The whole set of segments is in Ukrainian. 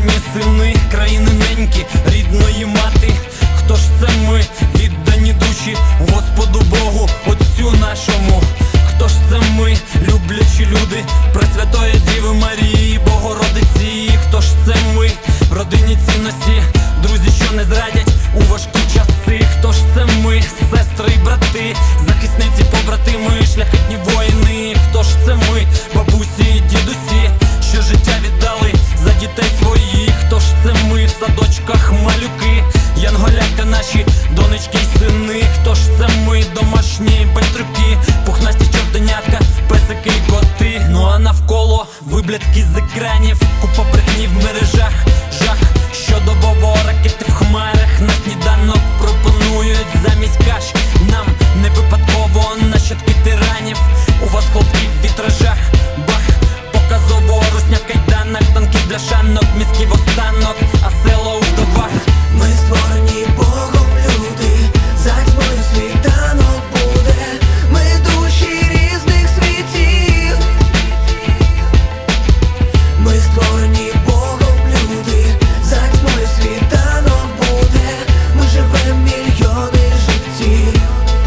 закохані сини країни неньки, рідної мати. Хто ж це ми, віддані душі Господу Богу, Отцю нашому? Хто ж це ми, люблячі люди Пресвятої Діви Марії, Богородиці? Хто ж це ми, в родині цінності, друзі, що не зрадять у важкі часи? Хто ж це ми, сестри і брати, захисниці, побратими, шляхетні воїни? Хто ж це ми, бабусі і дідусі, що життя віддали за дітей своїх? Хто ж це ми, в садочках малюки, янголятка наші, донечки й сини? Хто ж це ми, домашні байстрюки, пухнасті чортенятка, песики й коти? Ну а навколо виблядки з екранів, купа брехні в мережах, жах щодобово, ракети в хмарах. На сніданок пропонують замість каш нам не випадково нащадки тиранів. У вас хлопці в вітражах, бах, показово русня в кайданах, танки з бляшанок, мізки в останок, а село у вдовах. Ми створені Богом люди, за тьмою світанок буде. Ми душі різних світів. Ми створені Богом люди, за тьмою світанок буде. Ми живем мільйони життів.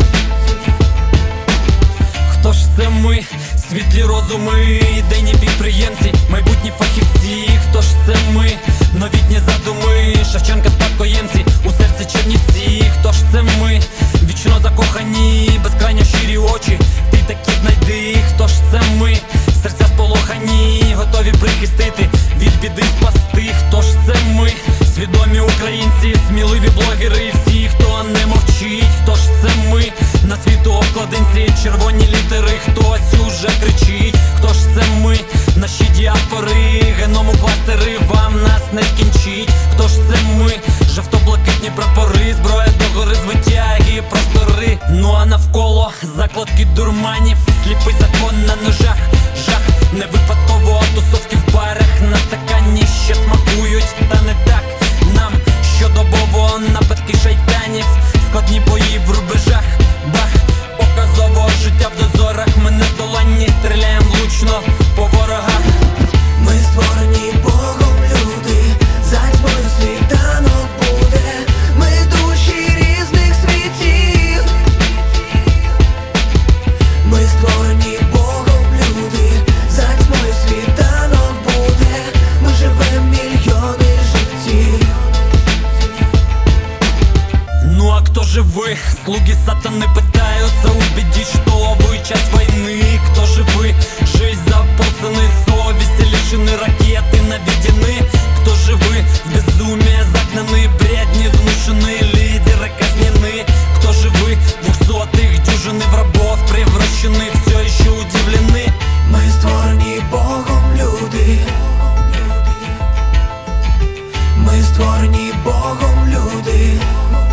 Хто ж це ми, світлі розуми, ідейні підприємці, майбутні фахівці? Хто ж це ми, новітні задуми, Шевченка спадкоємці, у серці Чернівці? Хто ж це ми, вічно закохані, безкрайньо щирі очі, ти такі знайди? Хто ж це ми, серця сполохані, готові прихистити, від біди спасти? Хто ж це ми, свідомі українці, сміливі блогери, всі, хто не мовчить? Хто ж це ми, на світу обкладинці, червоні літери, хтось уже кричить? Хто ж це ми, наші діаспори, геному кластери, вам нас не скінчить? Хто ж це ми, жовто-блакитні прапори, зброя догори, звитяги, простори? Ну а навколо закладки дурманів, сліпий закон на ножах, жах, не випадково тусовки в барах, на стакані ще смакують, та не так нам щодобово нападки шайтанів, складні бої в рубежах, бах, показово життя в дозорах, ми нездоланні, стріляєм влучно по ворогах. Ми створені Богом люди, за тьмою світанок буде. Ми душі різних світів. Ми створені Богом люди, за тьмою світанок буде. Ми живем мільйони життів. Ну а кто же вы? Слуги сатаны пытаются убедить, что вы часть войны. Кто же вы? Жизнь запутаны, совести лишены, ракеты наведены. Кто же вы? В безумие загнаны, бредни внушены, лидеры казнены. Кто же вы? 200-х дюжины в рабов превращены, все еще удивлены. Ми створені Богом люди. Ми створені Богом люди.